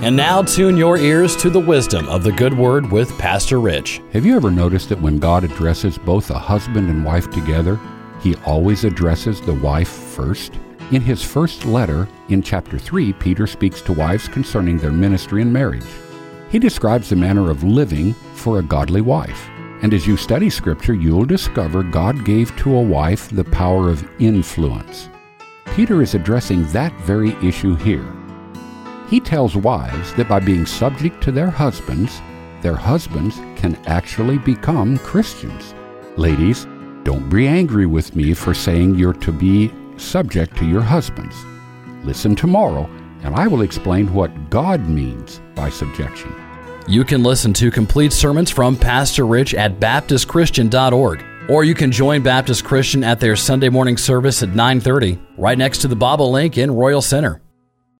And now tune your ears to the wisdom of the Good Word with Pastor Rich. Have you ever noticed that when God addresses both a husband and wife together, He always addresses the wife first? In his first letter, in chapter 3, Peter speaks to wives concerning their ministry and marriage. He describes the manner of living for a godly wife. And as you study Scripture, you'll discover God gave to a wife the power of influence. Peter is addressing that very issue here. He tells wives that by being subject to their husbands can actually become Christians. Ladies, don't be angry with me for saying you're to be subject to your husbands. Listen tomorrow, and I will explain what God means by subjection. You can listen to complete sermons from Pastor Rich at BaptistChristian.org, or you can join Baptist Christian at their Sunday morning service at 9:30, right next to the Bobolink in Royal Center.